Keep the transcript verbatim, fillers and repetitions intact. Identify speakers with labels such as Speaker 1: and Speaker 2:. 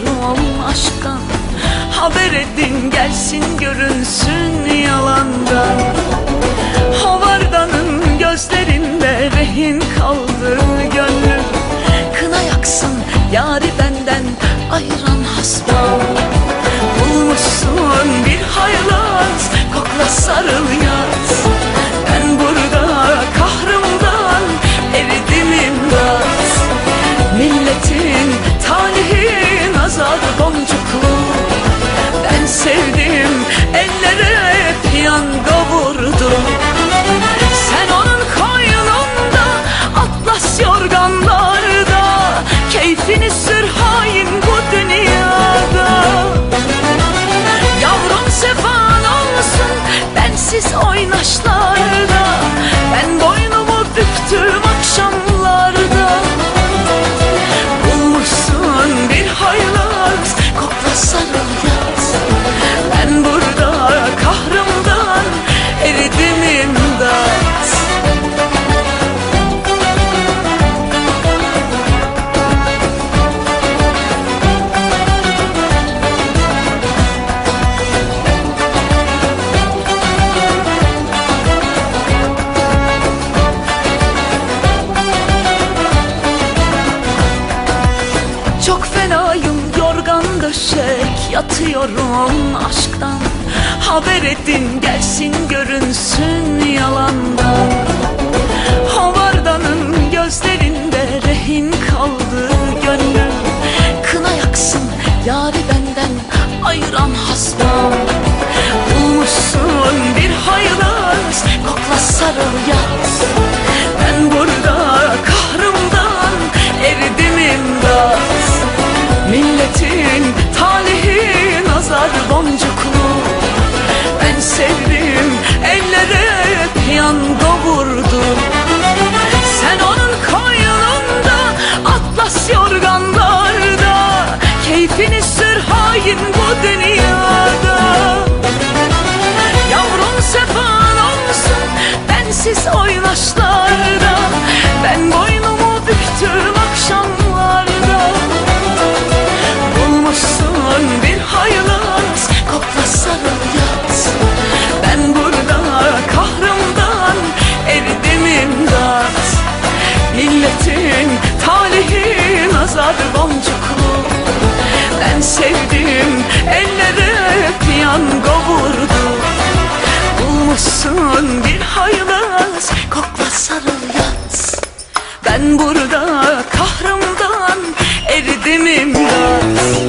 Speaker 1: yatıyorum aşktan. Haber edin gelsin görünsün yalandan. Hovardanın gözlerinde rehin kaldı gönlüm. Kına yaksın yâri benden ayıran hasbam. Bulmuşsun bir haylaz, kokla sarıl yaz. Ben burada kahrımdan eridim imdat. Milletin talihi nazar boncuklu. Ben sevdim ellere piyango vurdum. Sen onun koynunda atlas yorganlarda keyfini sür hain bu dünyada. Yavrum sefan olsun bensiz oynaşlarda. Ben boynumu büktüm akşamlarda. Bulmuşsun bir haylaz, kokla sarıl yaz. Ben burada kahrımdan eridim imdat. Çok fenayım yorgan döşek yatıyorum aşktan. Haber edin gelsin görünsün yalandan. Hovardanın gözlerinde rehin kaldı gönlüm. Kına yaksın yâri benden ayıran hasbam. Bulmuşsun bir haylaz, kokla sarıl yaz. Ben burada kahrımdan eridim imdat. Milletin talihi nazar boncuklu. Ben sevdim ellere piyango vurdum. Sen onun koynunda atlas yorganlarda keyfini sür hain bu dünyada. Yavrum sefan olsun bensiz oynaşlarda. Ben boynumu büktüm akşamlarda. Bulmuşsun bir haylaz, kokla sarıl yaz. Ben burada kahrımdan eridim imdat. Milletin talihi nazar boncuklu. Ben sevdim ellere piyango vurdu. Bulmuşsun bir haylaz, kokla sarıl yaz. Ben burada kahrımdan eridim imdat.